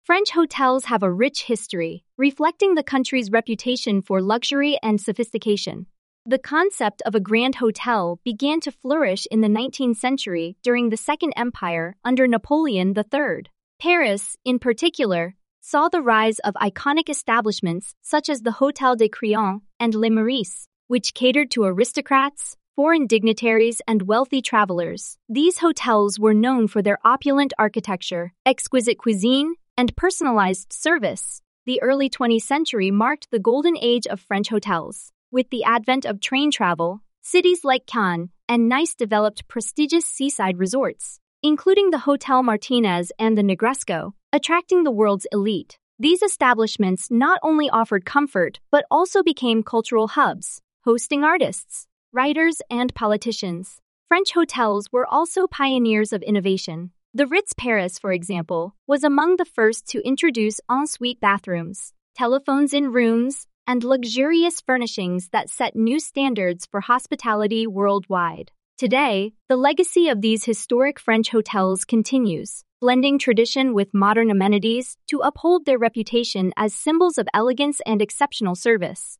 French hotels have a rich history, reflecting the country's reputation for luxury and sophistication. The concept of a grand hotel began to flourish in the 19th century during the Second Empire under Napoleon III. Paris, in particular, saw the rise of iconic establishments such as the Hôtel de Crillon and Le Meurice, which catered to aristocrats, foreign dignitaries, and wealthy travelers. These hotels were known for their opulent architecture, exquisite cuisine, and personalized service. The early 20th century marked the golden age of French hotels. With the advent of train travel, cities like Cannes and Nice developed prestigious seaside resorts, including the Hotel Martinez and the Negresco, attracting the world's elite. These establishments not only offered comfort but also became cultural hubs, hosting artists, writers, and politicians. French hotels were also pioneers of innovation. The Ritz Paris, for example, was among the first to introduce en-suite bathrooms, telephones in rooms, and luxurious furnishings that set new standards for hospitality worldwide. Today, the legacy of these historic French hotels continues, blending tradition with modern amenities to uphold their reputation as symbols of elegance and exceptional service.